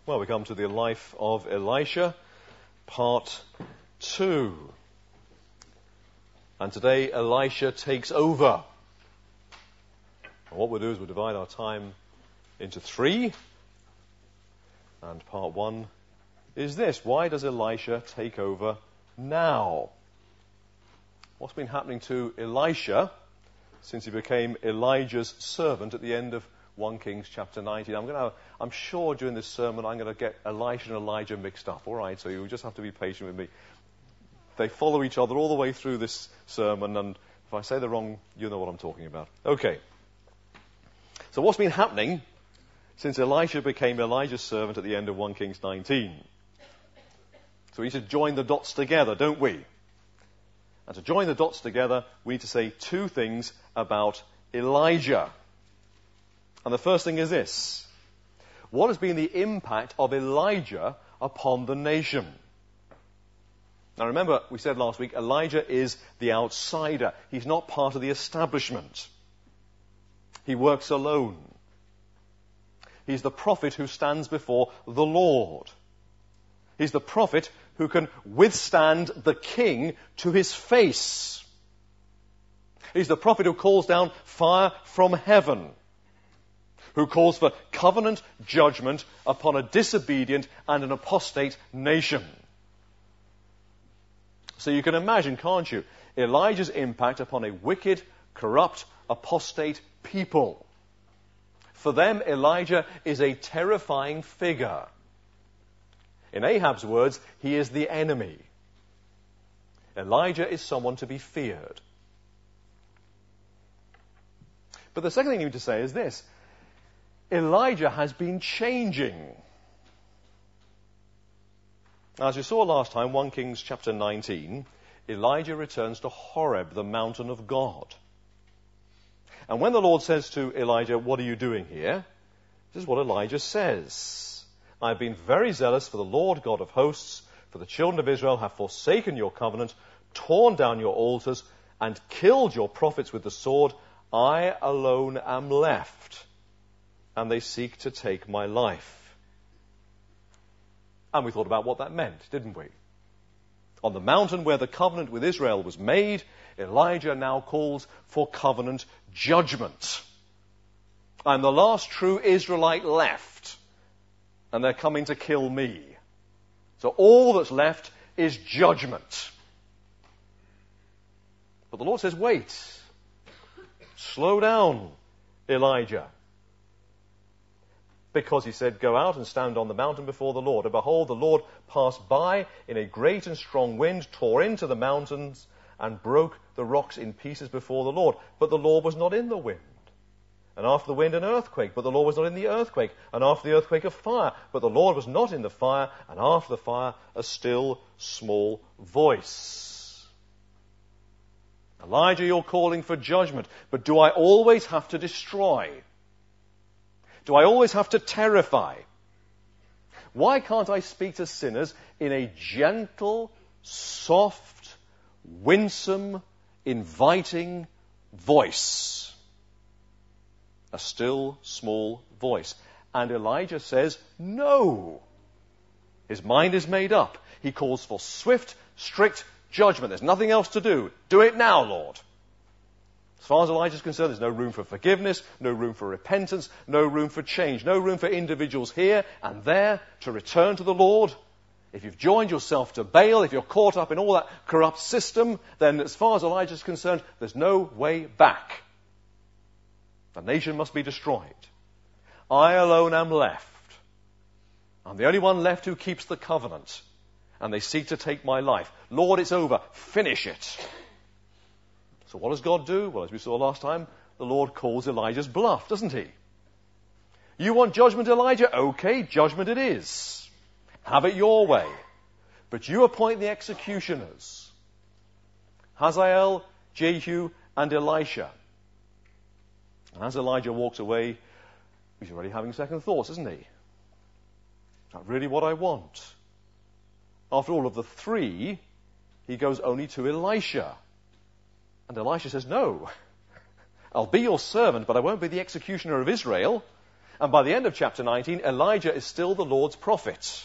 Well, we come to the life of Elisha, part 2. And today, Elisha takes over. And what we'll do is we'll divide our time into 3. And part 1 is this. Why does Elisha take over now? What's been happening to Elisha since he became Elijah's servant at the end of 1 Kings chapter 19. I'm sure during this sermon I'm going to get Elisha and Elijah mixed up. All right, so you just have to be patient with me. They follow each other all the way through this sermon, and if I say the wrong, you know what I'm talking about. Okay. So what's been happening since Elisha became Elijah's servant at the end of 1 Kings 19? So we need to join the dots together, don't we? And to join the dots together, we need to say 2 things about Elijah. And the first thing is this. What has been the impact of Elijah upon the nation? Now remember, we said last week, Elijah is the outsider. He's not part of the establishment. He works alone. He's the prophet who stands before the Lord. He's the prophet who can withstand the king to his face. He's the prophet who calls down fire from heaven, who calls for covenant judgment upon a disobedient and an apostate nation. So you can imagine, can't you, Elijah's impact upon a wicked, corrupt, apostate people. For them, Elijah is a terrifying figure. In Ahab's words, he is the enemy. Elijah is someone to be feared. But the second thing you need to say is this. Elijah has been changing. As you saw last time, 1 Kings chapter 19, Elijah returns to Horeb, the mountain of God. And when the Lord says to Elijah, "What are you doing here?" this is what Elijah says. "I've been very zealous for the Lord God of hosts, for the children of Israel have forsaken your covenant, torn down your altars, and killed your prophets with the sword. I alone am left, and they seek to take my life." And we thought about what that meant, didn't we? On the mountain where the covenant with Israel was made, Elijah now calls for covenant judgment. I'm the last true Israelite left, and they're coming to kill me. So all that's left is judgment. But the Lord says, wait. Slow down, Elijah. Because he said, "Go out and stand on the mountain before the Lord. And behold, the Lord passed by in a great and strong wind, tore into the mountains, and broke the rocks in pieces before the Lord. But the Lord was not in the wind. And after the wind, an earthquake. But the Lord was not in the earthquake. And after the earthquake, a fire. But the Lord was not in the fire. And after the fire, a still small voice." Elijah, you're calling for judgment. But do I always have to destroy? Do I always have to terrify? Why can't I speak to sinners in a gentle, soft, winsome, inviting voice? A still, small voice. And Elijah says, no. His mind is made up. He calls for swift, strict judgment. There's nothing else to do. Do it now, Lord. As far as Elijah is concerned, there's no room for forgiveness, no room for repentance, no room for change, no room for individuals here and there to return to the Lord. If you've joined yourself to Baal, if you're caught up in all that corrupt system, then as far as Elijah is concerned, there's no way back. The nation must be destroyed. I alone am left. I'm the only one left who keeps the covenant, and they seek to take my life. Lord, it's over. Finish it. So what does God do? Well, as we saw last time, the Lord calls Elijah's bluff, doesn't he? You want judgment, Elijah? Okay, judgment it is. Have it your way. But you appoint the executioners. Hazael, Jehu, and Elisha. And as Elijah walks away, he's already having second thoughts, isn't he? Is that really what I want? After all, of the 3, he goes only to Elisha. And Elisha says, no, I'll be your servant, but I won't be the executioner of Israel. And by the end of chapter 19, Elijah is still the Lord's prophet.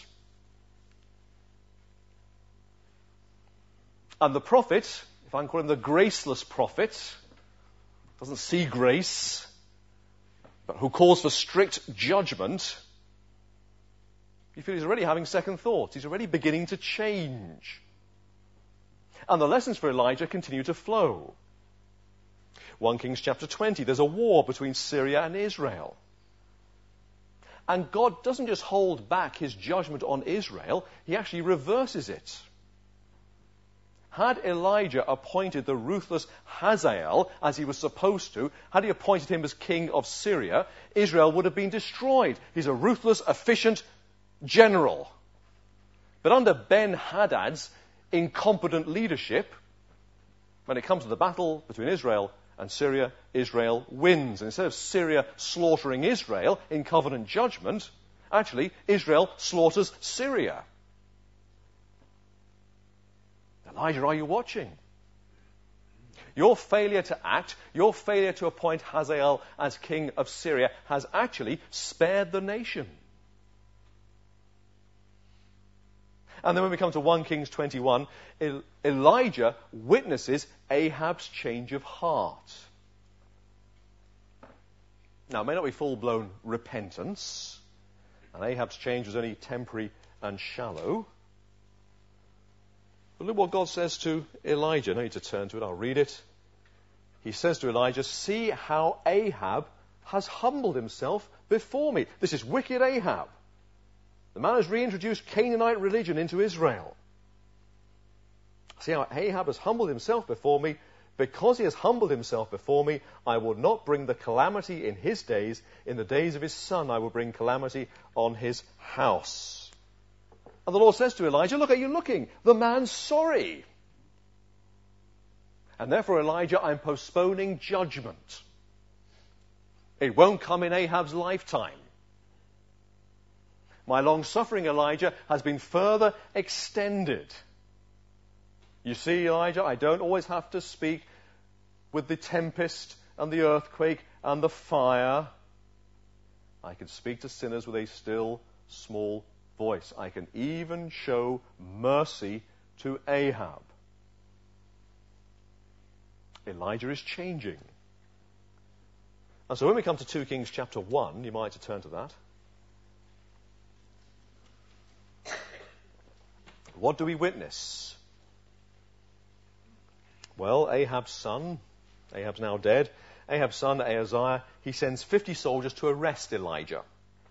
And the prophet, if I can call him the graceless prophet, doesn't see grace, but who calls for strict judgment, you feel he's already having second thoughts. He's already beginning to change. And the lessons for Elijah continue to flow. 1 Kings chapter 20, there's a war between Syria and Israel. And God doesn't just hold back his judgment on Israel, he actually reverses it. Had Elijah appointed the ruthless Hazael, as he was supposed to, had he appointed him as king of Syria, Israel would have been destroyed. He's a ruthless, efficient general. But under Ben-Hadad's incompetent leadership, when it comes to the battle between Israel and Syria, Israel wins. And instead of Syria slaughtering Israel in covenant judgment, actually, Israel slaughters Syria. Elijah, are you watching? Your failure to act, your failure to appoint Hazael as king of Syria has actually spared the nation. And then when we come to 1 Kings 21, Elijah witnesses Ahab's change of heart. Now, it may not be full-blown repentance, and Ahab's change was only temporary and shallow. But look what God says to Elijah. I need to turn to it. I'll read it. He says to Elijah, "See how Ahab has humbled himself before me." This is wicked Ahab. The man has reintroduced Canaanite religion into Israel. "See how Ahab has humbled himself before me. Because he has humbled himself before me, I will not bring the calamity in his days. In the days of his son, I will bring calamity on his house." And the Lord says to Elijah, "Look, are you looking? The man's sorry. And therefore, Elijah, I'm postponing judgment. It won't come in Ahab's lifetime. My long-suffering Elijah has been further extended. You see, Elijah, I don't always have to speak with the tempest and the earthquake and the fire. I can speak to sinners with a still, small voice. I can even show mercy to Ahab." Elijah is changing. And so when we come to 2 Kings chapter 1, you might like to turn to that. What do we witness? Well, Ahab's son, Ahab's now dead, Ahab's son, Ahaziah, he sends 50 soldiers to arrest Elijah.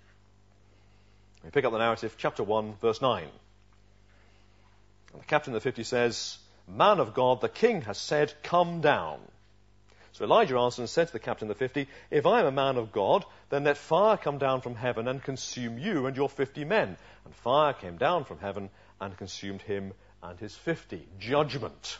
We pick up the narrative, chapter 1, verse 9. And the captain of the 50 says, "Man of God, the king has said, 'Come down.' So Elijah answered and said to the captain of the 50, 'If I am a man of God, then let fire come down from heaven and consume you and your 50 men.' And fire came down from heaven and consumed him and his 50. Judgment.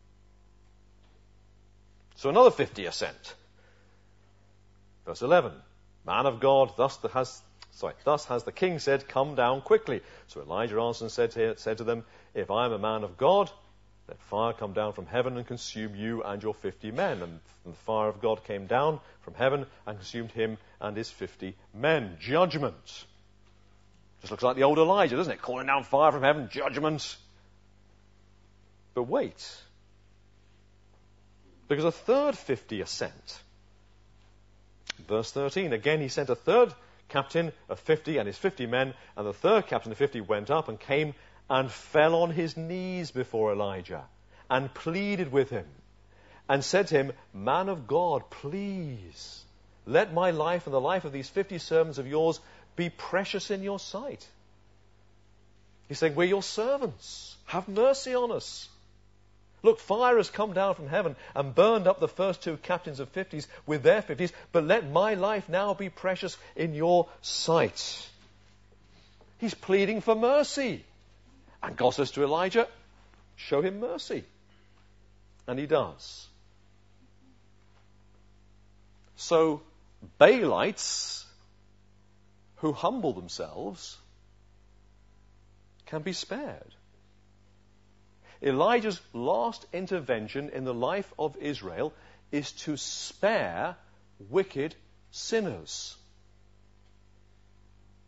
So another 50 are sent. Verse 11. Man of God, thus has the king said, 'Come down quickly.' So Elijah answered and said to them, 'If I am a man of God, let fire come down from heaven and consume you and your 50 men.' And the fire of God came down from heaven and consumed him and his 50 men. Judgment. Just looks like the old Elijah, doesn't it? Calling down fire from heaven, judgment. But wait. Because a third 50 are sent. Verse 13, again he sent a third captain of 50 and his 50 men, and the third captain of 50 went up and came and fell on his knees before Elijah and pleaded with him and said to him, 'Man of God, please, let my life and the life of these 50 servants of yours be precious in your sight.' He's saying, 'We're your servants. Have mercy on us. Look, fire has come down from heaven and burned up the first two captains of 50s with their 50s, but let my life now be precious in your sight.' He's pleading for mercy. And God says to Elijah, 'Show him mercy.' And he does. So, Baalites who humble themselves can be spared. Elijah's last intervention in the life of Israel is to spare wicked sinners.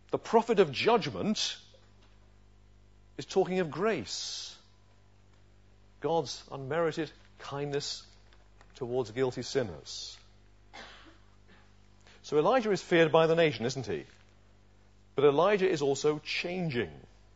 The prophet of judgment is talking of grace. God's unmerited kindness towards guilty sinners. So Elijah is feared by the nation, isn't he? But Elijah is also changing.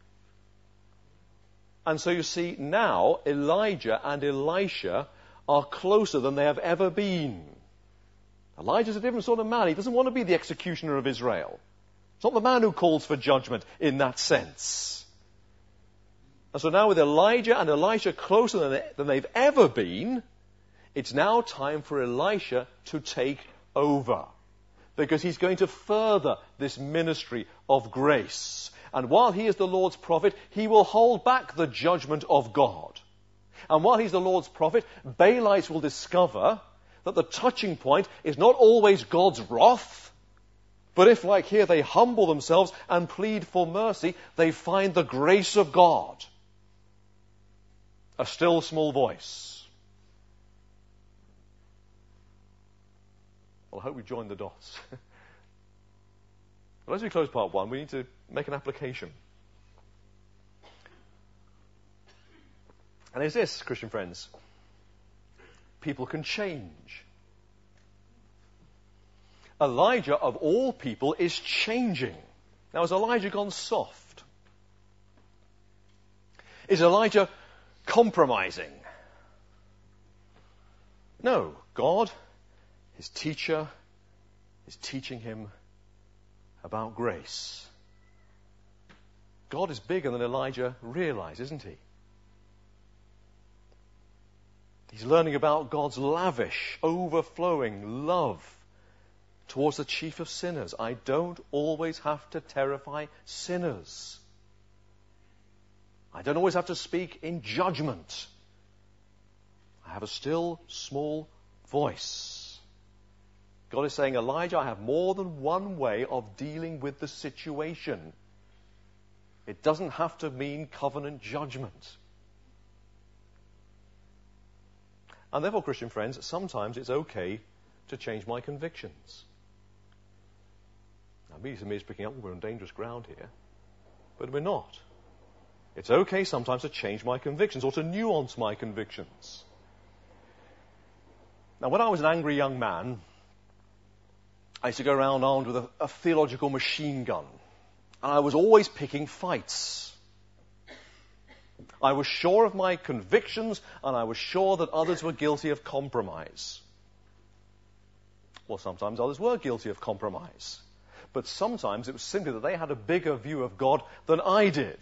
And so you see, now Elijah and Elisha are closer than they have ever been. Elijah's a different sort of man. He doesn't want to be the executioner of Israel. It's not the man who calls for judgment in that sense. And so now with Elijah and Elisha closer than they've ever been, it's now time for Elisha to take over. Because he's going to further this ministry of grace. And while he is the Lord's prophet, he will hold back the judgment of God. And while he's the Lord's prophet, Baalites will discover that the touching point is not always God's wrath, but if, like here, they humble themselves and plead for mercy, they find the grace of God. A still small voice. Well, I hope we joined the dots. But as we close part one, we need to make an application. And it's this, Christian friends. People can change. Elijah, of all people, is changing. Now, has Elijah gone soft? Is Elijah compromising? No. God, his teacher, is teaching him about grace. God is bigger than Elijah realized, isn't he? He's learning about God's lavish, overflowing love towards the chief of sinners. I don't always have to terrify sinners. I don't always have to speak in judgment. I have a still, small voice. God is saying, Elijah, I have more than one way of dealing with the situation. It doesn't have to mean covenant judgment. And therefore, Christian friends, sometimes it's okay to change my convictions. Now, maybe somebody's picking up, we're on dangerous ground here, but we're not. It's okay sometimes to change my convictions or to nuance my convictions. Now, when I was an angry young man, I used to go around armed with a theological machine gun. And I was always picking fights. I was sure of my convictions, and I was sure that others were guilty of compromise. Well, sometimes others were guilty of compromise. But sometimes it was simply that they had a bigger view of God than I did.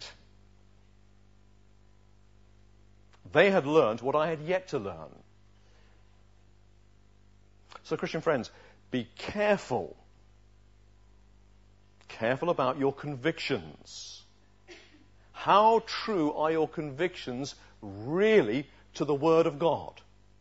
They had learned what I had yet to learn. So, Christian friends, be careful. Careful about your convictions. How true are your convictions really to the Word of God?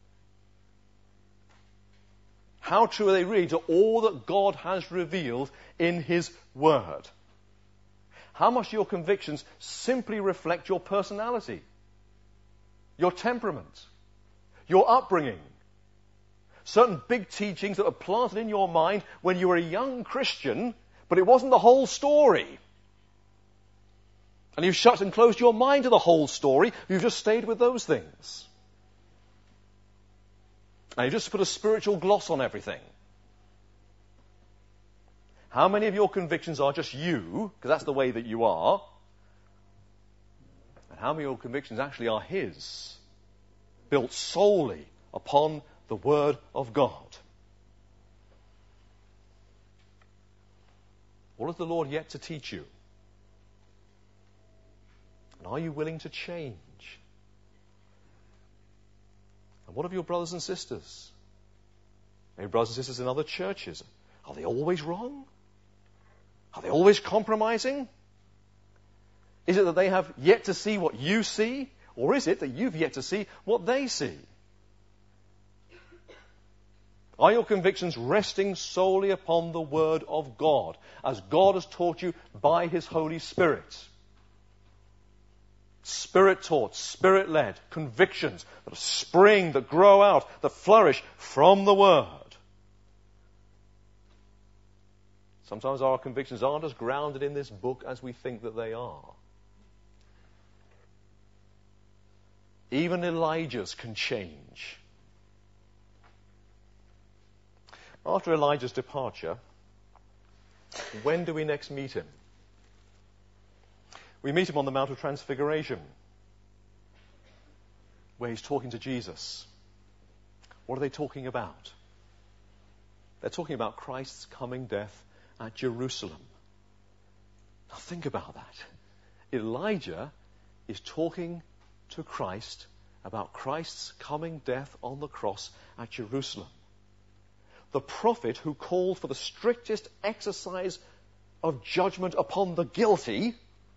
How true are they really to all that God has revealed in His Word? How much do your convictions simply reflect your personality, your temperament, your upbringing? Certain big teachings that were planted in your mind when you were a young Christian, but it wasn't the whole story. And you've shut and closed your mind to the whole story. You've just stayed with those things. And you just put a spiritual gloss on everything. How many of your convictions are just you, because that's the way that you are? And how many of your convictions actually are His, built solely upon the Word of God? What has the Lord yet to teach you? And are you willing to change? And what of your brothers and sisters? Maybe brothers and sisters in other churches. Are they always wrong? Are they always compromising? Is it that they have yet to see what you see? Or is it that you've yet to see what they see? Are your convictions resting solely upon the Word of God, as God has taught you by His Holy Spirit? Spirit-taught, Spirit-led convictions that spring, that grow out, that flourish from the Word. Sometimes our convictions aren't as grounded in this book as we think that they are. Even Elijah's can change. After Elijah's departure, when do we next meet him? We meet him on the Mount of Transfiguration, where he's talking to Jesus. What are they talking about? They're talking about Christ's coming death at Jerusalem. Now think about that. Elijah is talking to Christ about Christ's coming death on the cross at Jerusalem. The prophet who called for the strictest exercise of judgment upon the guilty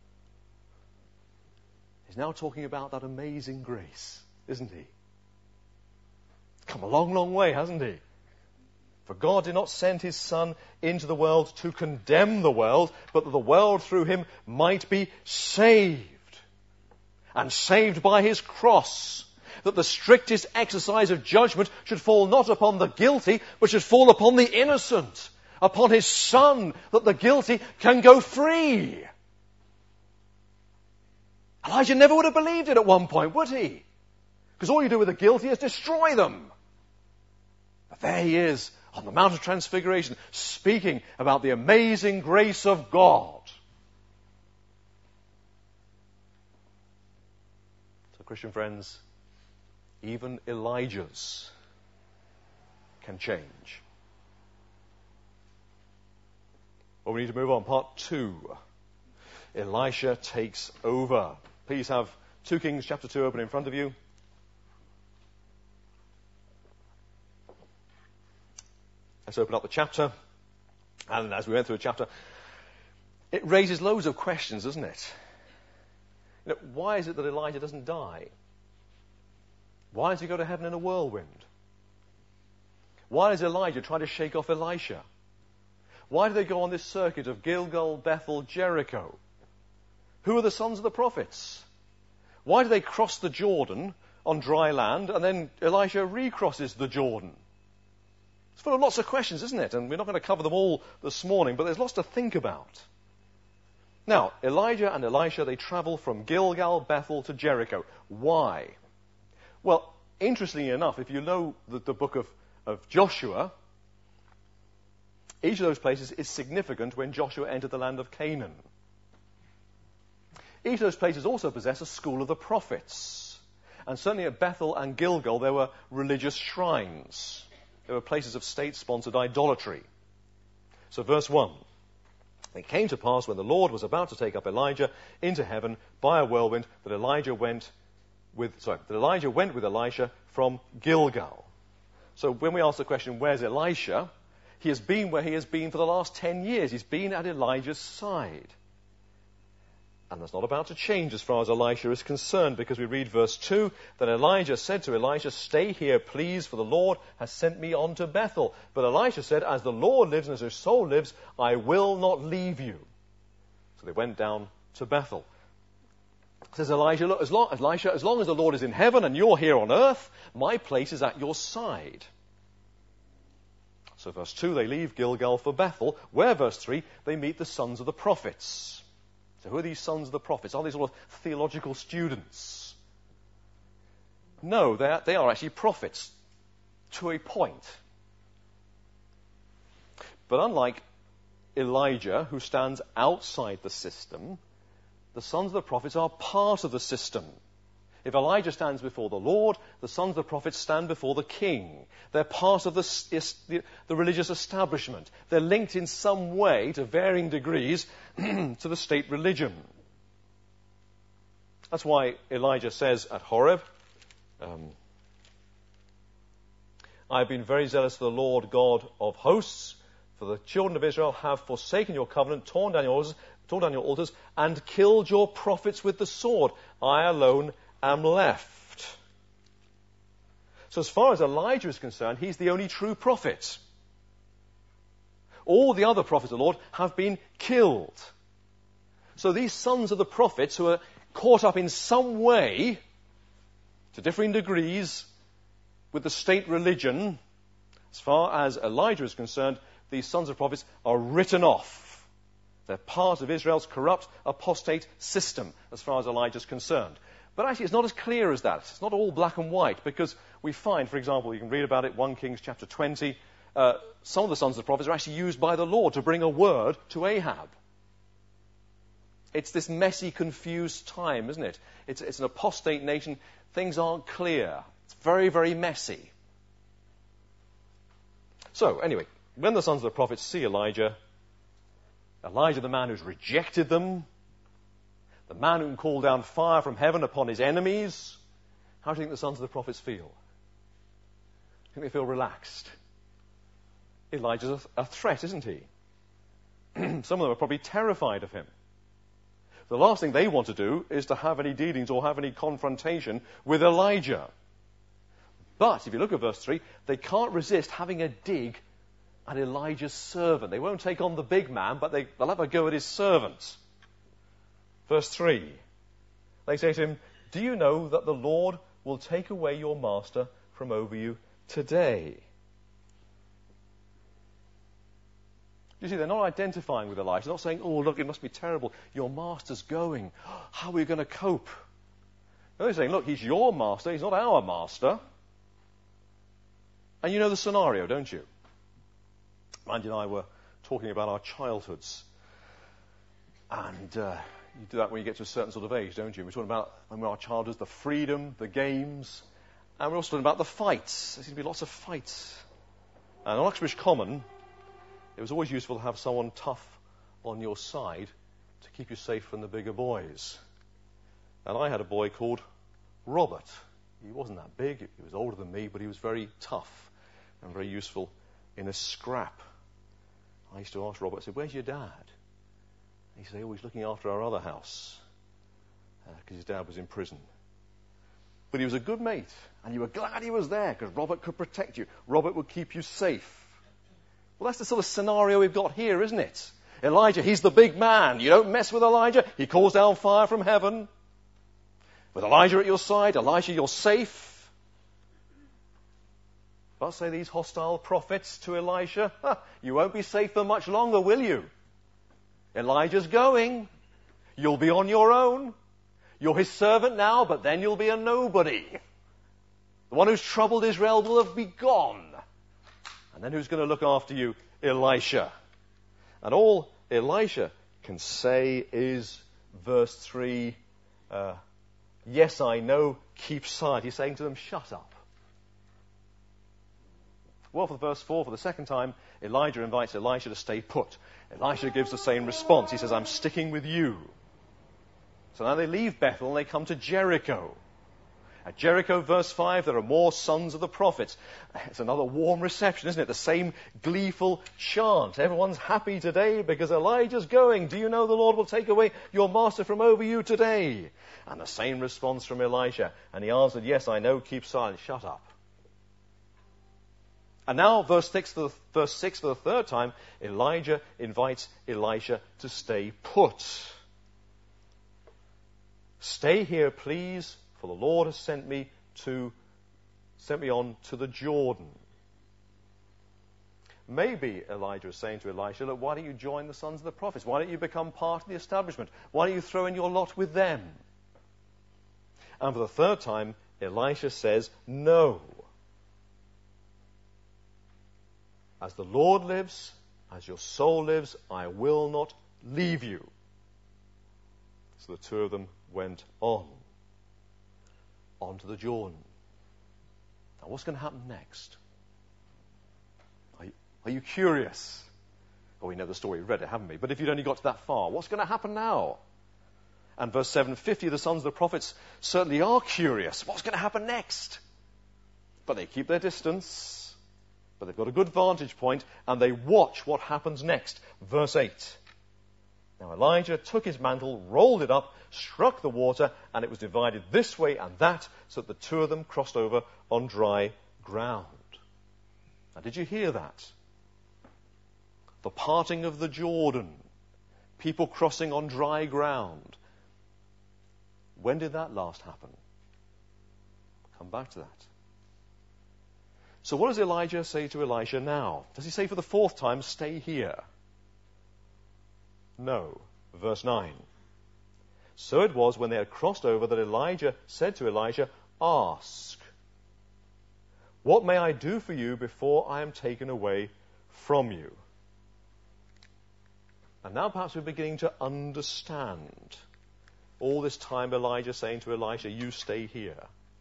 is now talking about that amazing grace, isn't he? Come a long, long way, hasn't he? For God did not send his Son into the world to condemn the world, but that the world through him might be saved. And saved by his cross. That the strictest exercise of judgment should fall not upon the guilty, but should fall upon the innocent. Upon his Son, that the guilty can go free. Elijah never would have believed it at one point, would he? Because all you do with the guilty is destroy them. But there he is on the Mount of Transfiguration, speaking about the amazing grace of God. So, Christian friends, even Elijah's can change. Well, we need to move on. Part 2. Elisha takes over. Please have 2 Kings chapter 2 open in front of you. Let's open up the chapter. And as we went through the chapter, it raises loads of questions, doesn't it? You know, why is it that Elijah doesn't die? Why does he go to heaven in a whirlwind? Why does Elijah try to shake off Elisha? Why do they go on this circuit of Gilgal, Bethel, Jericho? Who are the sons of the prophets? Why do they cross the Jordan on dry land and then Elisha recrosses the Jordan? It's full of lots of questions, isn't it? And we're not going to cover them all this morning, but there's lots to think about. Now, Elijah and Elisha, they travel from Gilgal, Bethel to Jericho. Why? Well, interestingly enough, if you know the book of Joshua, each of those places is significant when Joshua entered the land of Canaan. Each of those places also possess a school of the prophets. And certainly at Bethel and Gilgal, there were religious shrines. There were places of state-sponsored idolatry. So verse 1. It came to pass when the Lord was about to take up Elijah into heaven by a whirlwind that Elijah went with Elisha from Gilgal. So when we ask the question, where's Elisha? He has been where he has been for the last 10 years. He's been at Elijah's side. And that's not about to change as far as Elisha is concerned, because we read verse 2, Then Elijah said to Elisha, Stay here, please, for the Lord has sent me on to Bethel. But Elisha said, As the Lord lives and as your soul lives, I will not leave you. So they went down to Bethel. Says Elijah, look, Elisha, as long as the Lord is in heaven and you're here on earth, my place is at your side. So verse 2, they leave Gilgal for Bethel, where verse 3, they meet the sons of the prophets. So who are these sons of the prophets? Are they sort of theological students? No, they are actually prophets to a point. But unlike Elijah, who stands outside the system, the sons of the prophets are part of the system. If Elijah stands before the Lord, the sons of the prophets stand before the king. They're part of the religious establishment. They're linked in some way, to varying degrees, to the state religion. That's why Elijah says at Horeb, I have been very zealous for the Lord God of hosts, for the children of Israel have forsaken your covenant, torn down your altars, and killed your prophets with the sword. I alone am left. So as far as Elijah is concerned, he's the only true prophet. All the other prophets of the Lord have been killed. So these sons of the prophets who are caught up in some way, to differing degrees, with the state religion, as far as Elijah is concerned, these sons of prophets are written off. They're part of Israel's corrupt, apostate system, as far as Elijah's concerned. But actually, it's not as clear as that. It's not all black and white, because we find, for example, you can read about it, 1 Kings chapter 20, some of the sons of the prophets are actually used by the Lord to bring a word to Ahab. It's this messy, confused time, isn't it? It's an apostate nation. Things aren't clear. It's very, very messy. So, anyway, when the sons of the prophets see Elijah, the man who's rejected them, the man who can call down fire from heaven upon his enemies, how do you think the sons of the prophets feel? I think they feel relaxed. Elijah's a threat, isn't he? Some of them are probably terrified of him. The last thing they want to do is to have any dealings or have any confrontation with Elijah. But if you look at verse 3, they can't resist having a dig at Elijah's servant. They won't take on the big man, but they'll have a go at his servant. Verse 3, they say to him, "Do you know that the Lord will take away your master from over you today?" You see, they're not identifying with Elijah. They're not saying, "Oh, look, it must be terrible. Your master's going. How are we going to cope?" No, they're saying, "Look, he's your master. He's not our master." And you know the scenario, don't you? Mandy and I were talking about our childhoods. And you do that when you get to a certain sort of age, don't you? We're talking about, when we were our childhoods, the freedom, the games. And we're also talking about the fights. There seems to be lots of fights. And on Uxbridge Common, it was always useful to have someone tough on your side to keep you safe from the bigger boys. And I had a boy called Robert. He wasn't that big. He was older than me, but he was very tough and very useful in a scrap. I used to ask Robert, I said, "Where's your dad?" He said, "Oh, he's looking after our other house," because his dad was in prison. But he was a good mate, and you were glad he was there, because Robert could protect you. Robert would keep you safe. Well, that's the sort of scenario we've got here, isn't it? Elijah, he's the big man. You don't mess with Elijah. He calls down fire from heaven. With Elijah at your side, Elijah, you're safe. But say these hostile prophets to Elisha, "You won't be safe for much longer, will you? Elijah's going. You'll be on your own. You're his servant now, but then you'll be a nobody. The one who's troubled Israel will have be gone. And then who's going to look after you? Elisha." And all Elisha can say is, verse 3, "Yes, I know, keep silent." He's saying to them, "Shut up." Well, for verse 4, for the second time, Elijah invites Elisha to stay put. Elisha gives the same response. He says, "I'm sticking with you." So now they leave Bethel and they come to Jericho. At Jericho, verse 5, there are more sons of the prophets. It's another warm reception, isn't it? The same gleeful chant. Everyone's happy today because Elijah's going. "Do you know the Lord will take away your master from over you today?" And the same response from Elisha. And he answered, "Yes, I know, keep silent." Shut up. And now, verse 6 for the third time, Elijah invites Elisha to stay put. "Stay here, please, for the Lord has sent me on to the Jordan." Maybe Elijah is saying to Elisha, "Look, why don't you join the sons of the prophets? Why don't you become part of the establishment? Why don't you throw in your lot with them?" And for the third time, Elisha says, "No. As the Lord lives, as your soul lives, I will not leave you." So the two of them went on to the Jordan. Now what's going to happen next? Are you curious? Well, we know the story, we've read it, haven't we? But if you'd only got to that far, what's going to happen now? And verse 750, the sons of the prophets certainly are curious. What's going to happen next? But they keep their distance. But they've got a good vantage point, and they watch what happens next. Verse 8. Now Elijah took his mantle, rolled it up, struck the water, and it was divided this way and that, so that the two of them crossed over on dry ground. Now, did you hear that? The parting of the Jordan. People crossing on dry ground. When did that last happen? Come back to that. So what does Elijah say to Elisha now? Does he say for the fourth time, stay here? No. Verse 9. So it was when they had crossed over that Elijah said to Elisha, ask, what may I do for you before I am taken away from you? And now perhaps we're beginning to understand. All this time Elijah saying to Elisha, you stay here.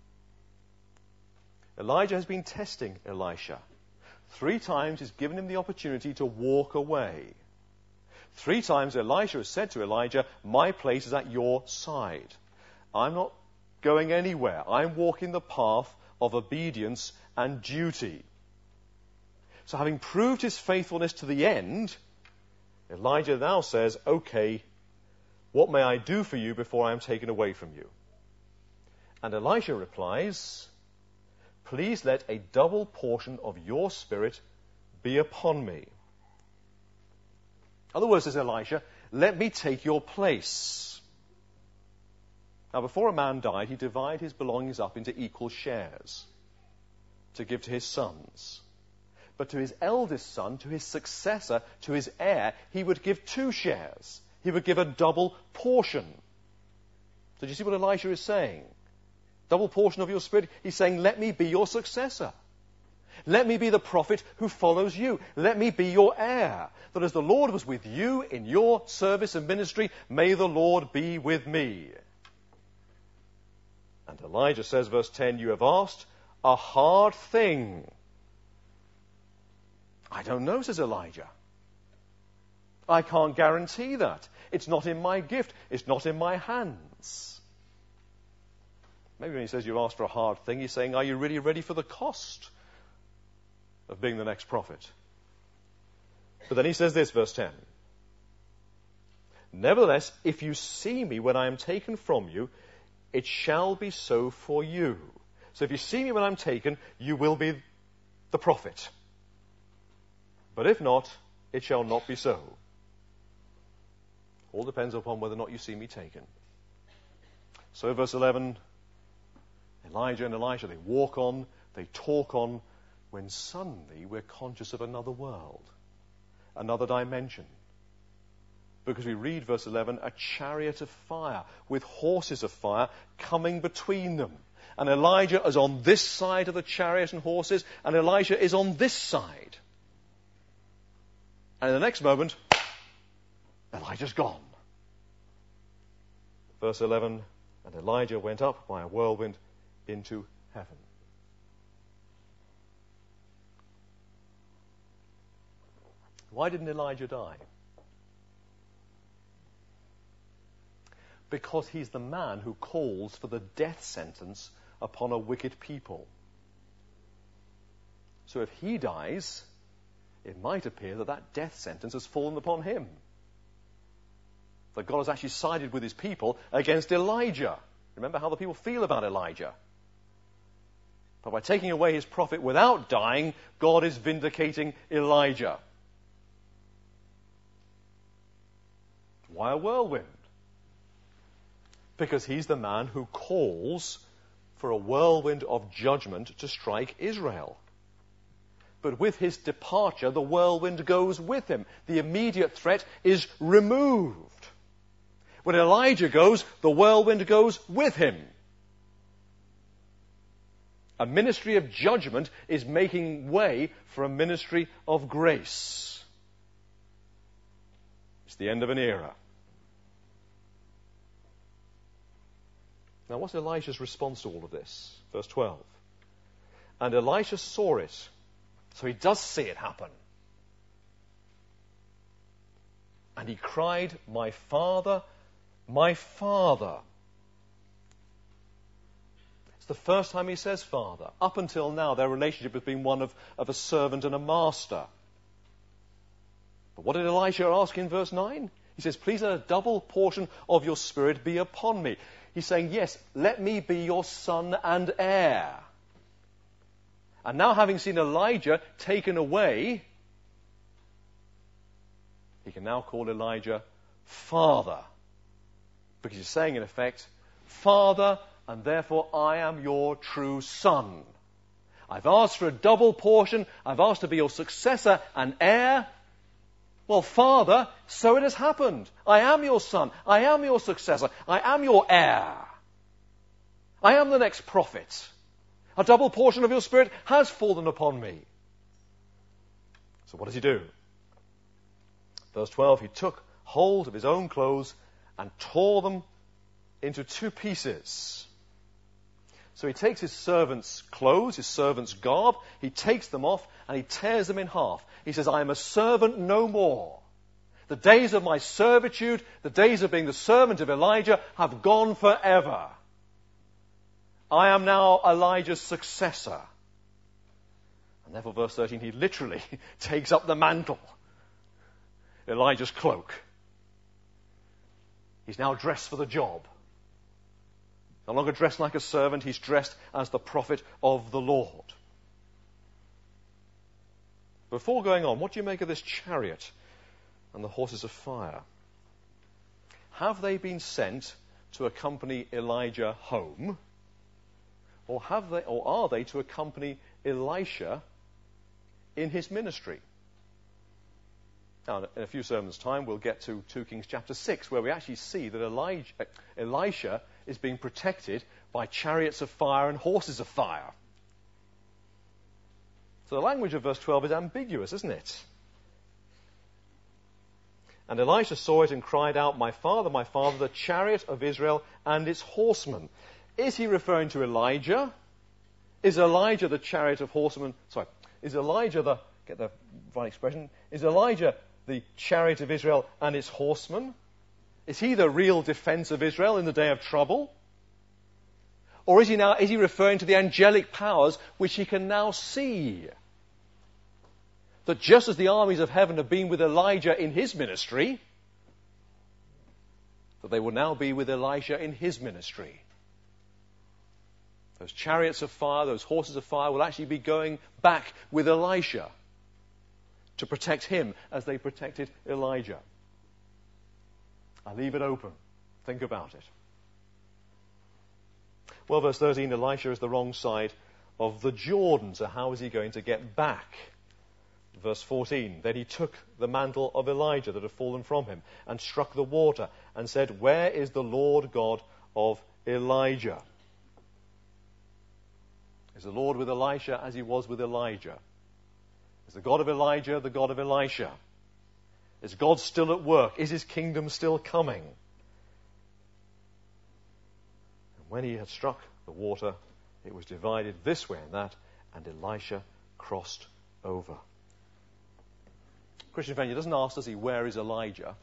Elijah has been testing Elisha. 3 times he's given him the opportunity to walk away. 3 times Elisha has said to Elijah, my place is at your side. I'm not going anywhere. I'm walking the path of obedience and duty. So having proved his faithfulness to the end, Elijah now says, okay, what may I do for you before I am taken away from you? And Elisha replies, please let a double portion of your spirit be upon me. In other words, says Elisha, let me take your place. Now, before a man died, he divided his belongings up into equal shares to give to his sons. But to his eldest son, to his successor, to his heir, he would give 2 shares. He would give a double portion. So do you see what Elisha is saying? Double portion of your spirit. He's saying, let me be your successor. Let me be the prophet who follows you. Let me be your heir. That as the Lord was with you in your service and ministry, may the Lord be with me. And Elijah says, verse 10, you have asked a hard thing. I don't know, says Elijah. I can't guarantee that. It's not in my gift. It's not in my hands. Maybe when he says you asked for a hard thing, he's saying, are you really ready for the cost of being the next prophet? But then he says this, verse 10. Nevertheless, if you see me when I am taken from you, it shall be so for you. So if you see me when I'm taken, you will be the prophet. But if not, it shall not be so. All depends upon whether or not you see me taken. So verse 11, Elijah and Elisha, they walk on, they talk on, when suddenly we're conscious of another world, another dimension. Because we read verse 11, a chariot of fire with horses of fire coming between them. And Elijah is on this side of the chariot and horses, and Elisha is on this side. And in the next moment, Elijah's gone. Verse 11, and Elijah went up by a whirlwind into heaven. Why didn't Elijah die? Because he's the man who calls for the death sentence upon a wicked people. So if he dies, it might appear that that death sentence has fallen upon him. That God has actually sided with his people against Elijah. Remember how the people feel about Elijah. But by taking away his prophet without dying, God is vindicating Elijah. Why a whirlwind? Because he's the man who calls for a whirlwind of judgment to strike Israel. But with his departure, the whirlwind goes with him. The immediate threat is removed. When Elijah goes, the whirlwind goes with him. A ministry of judgment is making way for a ministry of grace. It's the end of an era. Now, what's Elisha's response to all of this? Verse 12. And Elisha saw it. So he does see it happen. And he cried, my father, my father. It's the first time he says father. Up until now, their relationship has been one of a servant and a master. But what did Elisha ask in verse 9? He says, please let a double portion of your spirit be upon me. He's saying, yes, let me be your son and heir. And now having seen Elijah taken away, he can now call Elijah Father. Because he's saying, in effect, Father, and therefore I am your true son. I've asked for a double portion. I've asked to be your successor and heir. Well, Father, so it has happened. I am your son. I am your successor. I am your heir. I am the next prophet. A double portion of your Spirit has fallen upon me. So what does he do? Verse 12, he took hold of his own clothes and tore them into 2 pieces. So he takes his servant's clothes, his servant's garb, he takes them off and he tears them in half. He says, I am a servant no more. The days of my servitude, the days of being the servant of Elijah have gone forever. I am now Elijah's successor. And therefore, verse 13, he literally takes up the mantle, Elijah's cloak. He's now dressed for the job. No longer dressed like a servant, he's dressed as the prophet of the Lord. Before going on, what do you make of this chariot and the horses of fire? Have they been sent to accompany Elijah home? Or are they to accompany Elisha in his ministry? Now, in a few sermons' time, we'll get to 2 Kings chapter 6, where we actually see that Elisha is being protected by chariots of fire and horses of fire. So the language of verse 12 is ambiguous, isn't it? And Elisha saw it and cried out, my father, the chariot of Israel and its horsemen. Is he referring to Elijah? Is Elijah the chariot of horsemen? Sorry, is Elijah get the right expression, is Elijah the chariot of Israel and its horsemen? Is he the real defense of Israel in the day of trouble? Or is he referring to the angelic powers which he can now see? That just as the armies of heaven have been with Elijah in his ministry, that they will now be with Elisha in his ministry. Those chariots of fire, those horses of fire will actually be going back with Elisha to protect him as they protected Elijah. I leave it open. Think about it. Well, verse 13, Elisha is the wrong side of the Jordan, so how is he going to get back? Verse 14, then he took the mantle of Elijah that had fallen from him and struck the water and said, where is the Lord God of Elijah? Is the Lord with Elisha as he was with Elijah? Is the God of Elijah the God of Elisha? Is God still at work? Is his kingdom still coming? And when he had struck the water, it was divided this way and that, and Elisha crossed over. Christian friend, he doesn't ask, does he, where is Elijah?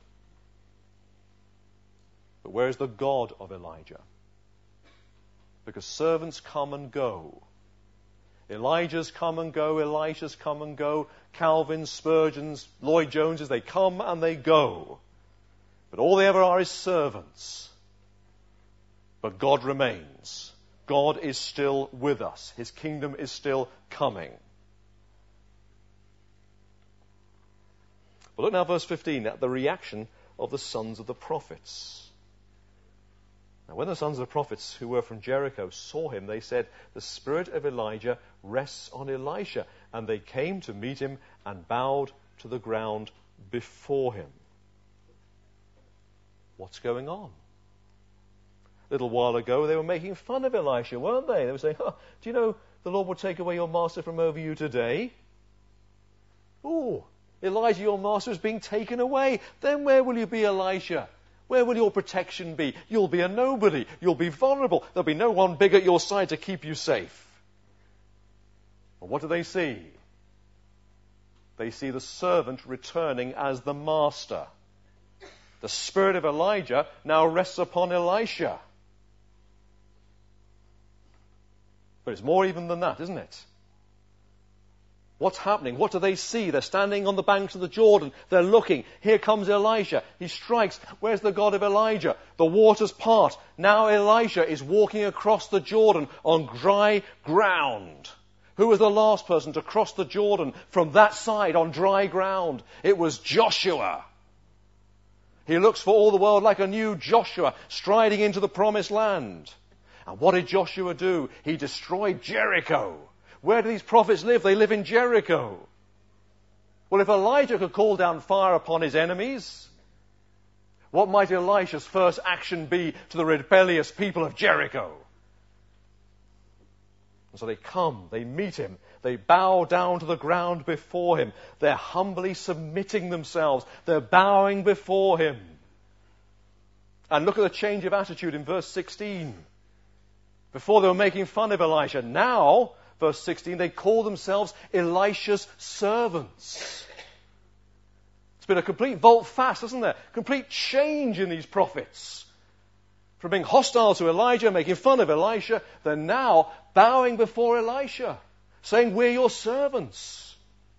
But where is the God of Elijah? Because servants come and go. Elijah's come and go, Elisha's come and go, Calvin's, Spurgeon's, Lloyd Jones's, they come and they go. But all they ever are is servants. But God remains. God is still with us. His kingdom is still coming. But look now, verse 15, at the reaction of the sons of the prophets. Now, when the sons of the prophets who were from Jericho saw him, they said, the spirit of Elijah rests on Elisha. And they came to meet him and bowed to the ground before him. What's going on? A little while ago, they were making fun of Elisha, weren't they? They were saying, do you know the Lord will take away your master from over you today? Oh, Elijah, your master, is being taken away. Then where will you be, Elisha? Where will your protection be? You'll be a nobody. You'll be vulnerable. There'll be no one big at your side to keep you safe. Well, what do they see? They see the servant returning as the master. The spirit of Elijah now rests upon Elisha. But it's more even than that, isn't it? What's happening? What do they see? They're standing on the banks of the Jordan. They're looking. Here comes Elisha. He strikes. Where's the God of Elijah? The waters part. Now Elisha is walking across the Jordan on dry ground. Who was the last person to cross the Jordan from that side on dry ground? It was Joshua. He looks for all the world like a new Joshua striding into the promised land. And what did Joshua do? He destroyed Jericho Where do these prophets live? They live in Jericho. Well, if Elijah could call down fire upon his enemies, what might Elisha's first action be to the rebellious people of Jericho? And so they come, they meet him, they bow down to the ground before him. They're humbly submitting themselves. They're bowing before him. And look at the change of attitude in verse 16. Before they were making fun of Elisha. Now, verse 16, they call themselves Elisha's servants. It's been a complete volte-face, hasn't there? Complete change in these prophets. From being hostile to Elijah, making fun of Elisha, they're now bowing before Elisha, saying, we're your servants.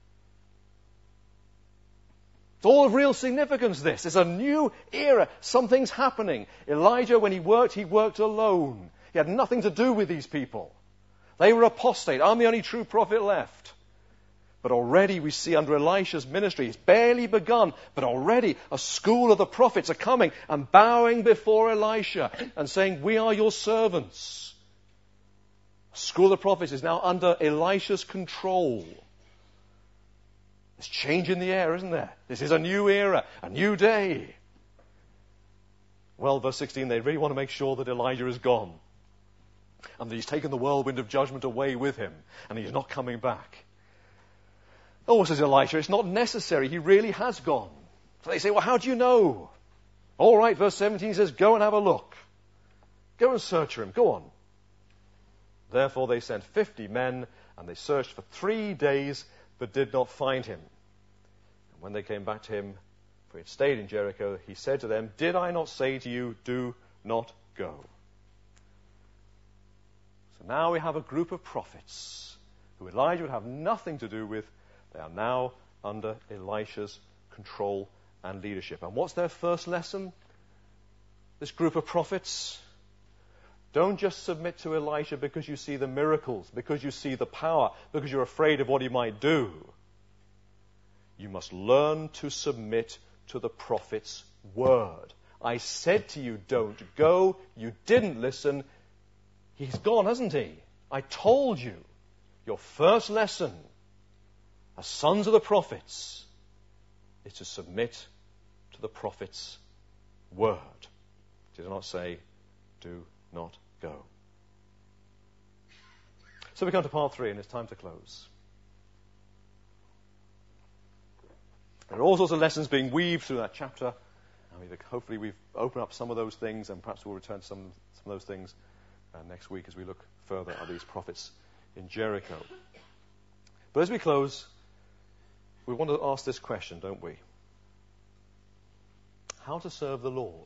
It's all of real significance, this. It's a new era. Something's happening. Elijah, when he worked alone. He had nothing to do with these people. They were apostate. I'm the only true prophet left. But already we see under Elisha's ministry, it's barely begun, but already a school of the prophets are coming and bowing before Elisha and saying, we are your servants. A school of the prophets is now under Elisha's control. There's change in the air, isn't there? This is a new era, a new day. Well, verse 16, they really want to make sure that Elijah is gone and that he's taken the whirlwind of judgment away with him and he's not coming back. Oh, says Elisha, it's not necessary. He really has gone. So they say, well, how do you know? All right, verse 17 says, go and have a look. Go and search for him. Go on. Therefore they sent 50 men, and they searched for 3 days, but did not find him. And when they came back to him, for he had stayed in Jericho, he said to them, did I not say to you, do not go? So now we have a group of prophets who Elijah would have nothing to do with. They are now under Elisha's control and leadership. And what's their first lesson? This group of prophets, don't just submit to Elisha because you see the miracles, because you see the power, because you're afraid of what he might do. You must learn to submit to the prophet's word. I said to you, don't go. You didn't listen. He's gone, hasn't he? I told you. Your first lesson as sons of the prophets is to submit to the prophet's word. Did I not say, do not go? So we come to part 3, and it's time to close. There are all sorts of lessons being weaved through that chapter. And hopefully we've opened up some of those things, and perhaps we'll return to some of those things next week as we look further at these prophets in Jericho. But as we close, we want to ask this question, don't we? How to serve the Lord?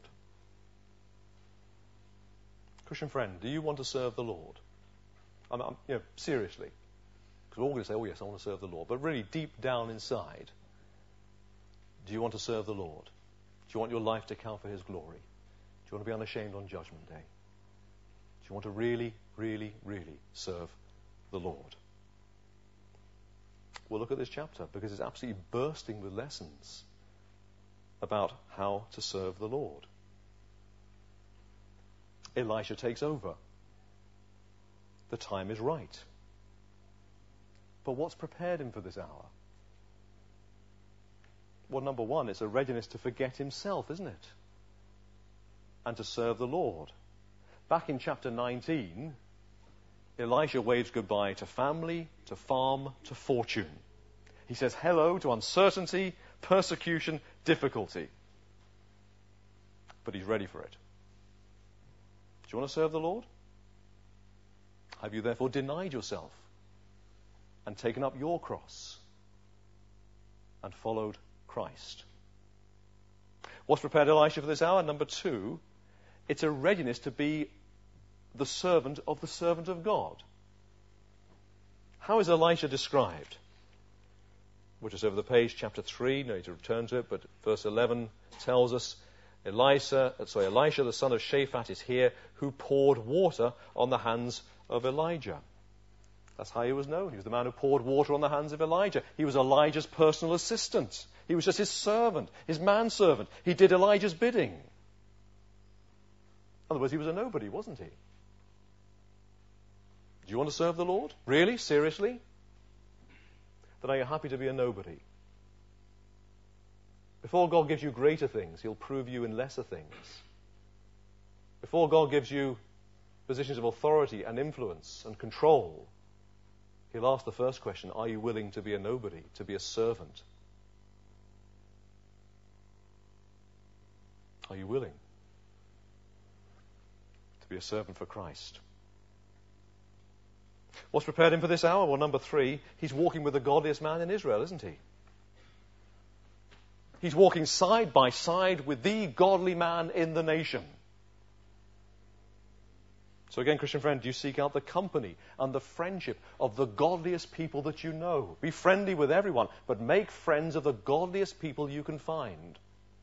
Christian friend, do you want to serve the Lord? Seriously. Because we're all going to say, oh yes, I want to serve the Lord. But really, deep down inside, do you want to serve the Lord? Do you want your life to count for his glory? Do you want to be unashamed on Judgment Day? Do you want to really, really, really serve the Lord? We'll look at this chapter because it's absolutely bursting with lessons about how to serve the Lord. Elisha takes over. The time is right. But what's prepared him for this hour? Well, number one, it's a readiness to forget himself, isn't it? And to serve the Lord. Back in chapter 19, Elisha waves goodbye to family, to farm, to fortune. He says hello to uncertainty, persecution, difficulty. But he's ready for it. Do you want to serve the Lord? Have you therefore denied yourself and taken up your cross and followed Christ? What's prepared Elisha for this hour? Number 2, it's a readiness to be the servant of God. How is Elisha described? We're just over the page, chapter 3, no need to return to it, but verse 11 tells us, Elisha, the son of Shaphat, is here, who poured water on the hands of Elijah. That's how he was known. He was the man who poured water on the hands of Elijah. He was Elijah's personal assistant. He was just his servant, his manservant. He did Elijah's bidding. In other words, he was a nobody, wasn't he? Do you want to serve the Lord? Really? Seriously? Then are you happy to be a nobody? Before God gives you greater things, He'll prove you in lesser things. Before God gives you positions of authority and influence and control, He'll ask the first question, are you willing to be a nobody, to be a servant? Are you willing to be a servant for Christ? What's prepared him for this hour? Well, number 3, he's walking with the godliest man in Israel, isn't he? He's walking side by side with the godly man in the nation. So again, Christian friend, do you seek out the company and the friendship of the godliest people that you know? Be friendly with everyone, but make friends of the godliest people you can find.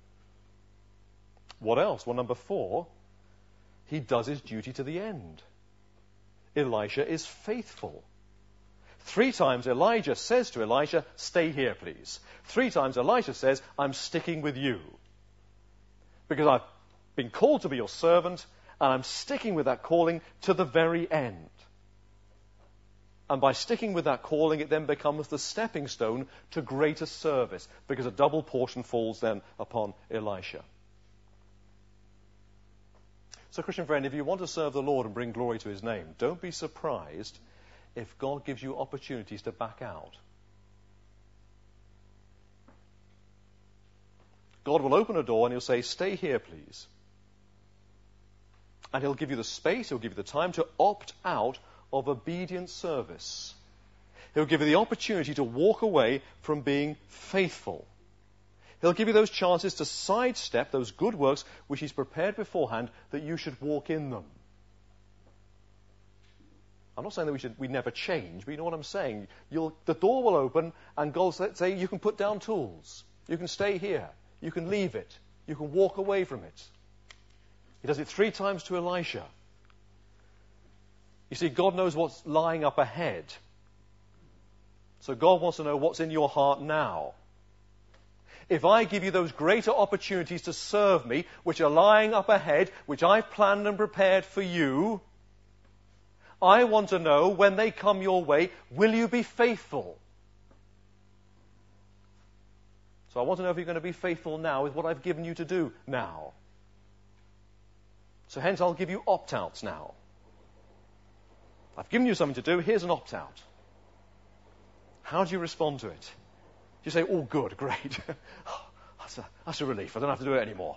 What else? Well, number 4, he does his duty to the end. Elisha is faithful. 3 times Elijah says to Elisha, stay here, please. 3 times Elisha says, I'm sticking with you. Because I've been called to be your servant, and I'm sticking with that calling to the very end. And by sticking with that calling, it then becomes the stepping stone to greater service, because a double portion falls then upon Elisha. So, Christian friend, if you want to serve the Lord and bring glory to His name, don't be surprised if God gives you opportunities to back out. God will open a door and He'll say, stay here, please. And He'll give you the space, He'll give you the time to opt out of obedient service. He'll give you the opportunity to walk away from being faithful. He'll give you those chances to sidestep those good works which He's prepared beforehand that you should walk in them. I'm not saying that we never change, but you know what I'm saying. The door will open and God will say, you can put down tools. You can stay here. You can leave it. You can walk away from it. He does it 3 times to Elisha. You see, God knows what's lying up ahead. So God wants to know what's in your heart now. If I give you those greater opportunities to serve me, which are lying up ahead, which I've planned and prepared for you, I want to know when they come your way, will you be faithful? So I want to know if you're going to be faithful now with what I've given you to do now. So hence I'll give you opt-outs now. I've given you something to do, here's an opt-out. How do you respond to it? You say, oh, good, great. That's a relief. I don't have to do it anymore.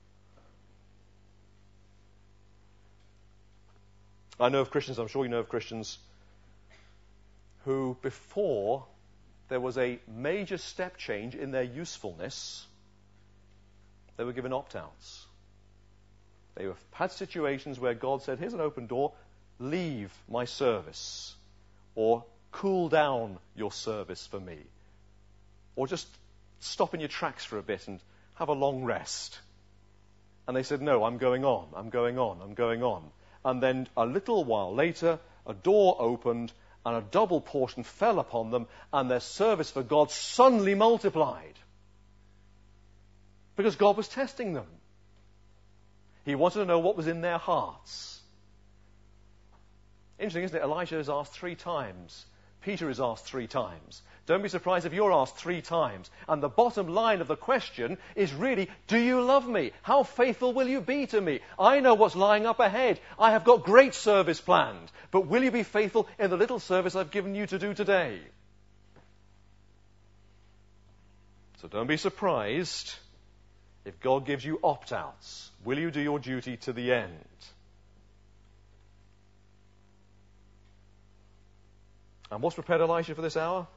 I know of Christians, I'm sure you know of Christians, who before there was a major step change in their usefulness, they were given opt-outs. They had situations where God said, here's an open door, leave my service, or cool down your service for me. Or just stop in your tracks for a bit and have a long rest. And they said, no, I'm going on, I'm going on, I'm going on. And then a little while later, a door opened and a double portion fell upon them, and their service for God suddenly multiplied. Because God was testing them. He wanted to know what was in their hearts. Interesting, isn't it? Elijah is asked 3 times. Peter is asked 3 times. Don't be surprised if you're asked 3 times. And the bottom line of the question is really, do you love me? How faithful will you be to me? I know what's lying up ahead. I have got great service planned. But will you be faithful in the little service I've given you to do today? So don't be surprised if God gives you opt-outs. Will you do your duty to the end? And what's prepared Elisha for this hour?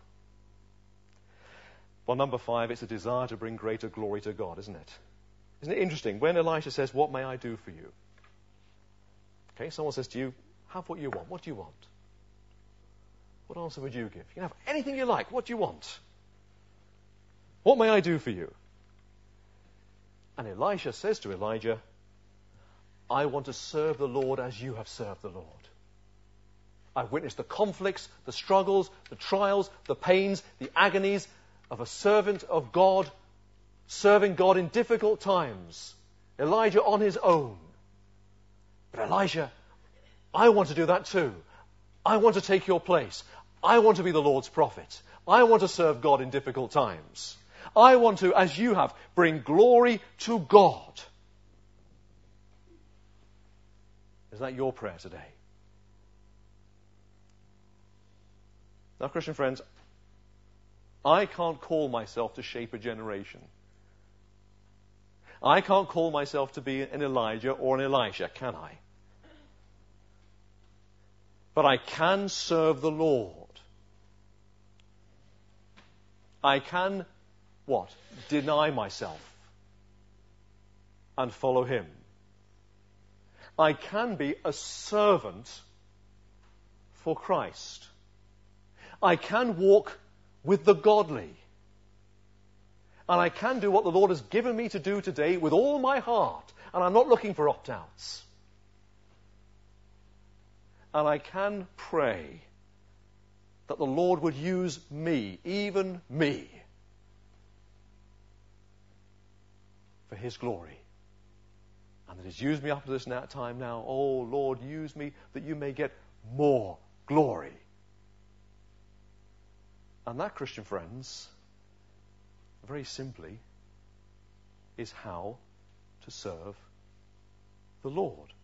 Well, number 5, it's a desire to bring greater glory to God, isn't it? Isn't it interesting? When Elisha says, what may I do for you? Okay, someone says to you, have what you want. What do you want? What answer would you give? You can have anything you like. What do you want? What may I do for you? And Elisha says to Elijah, I want to serve the Lord as you have served the Lord. I've witnessed the conflicts, the struggles, the trials, the pains, the agonies of a servant of God, serving God in difficult times. Elijah on his own. But Elijah, I want to do that too. I want to take your place. I want to be the Lord's prophet. I want to serve God in difficult times. I want to, as you have, bring glory to God. Is that your prayer today? Now, Christian friends, I can't call myself to shape a generation. I can't call myself to be an Elijah or an Elisha, can I? But I can serve the Lord. I can, what? Deny myself and follow Him. I can be a servant for Christ. I can walk with the godly. And I can do what the Lord has given me to do today with all my heart. And I'm not looking for opt-outs. And I can pray that the Lord would use me, even me, for His glory. And that He's used me up to this time now. Oh, Lord, use me that you may get more glory. And that, Christian friends, very simply, is how to serve the Lord.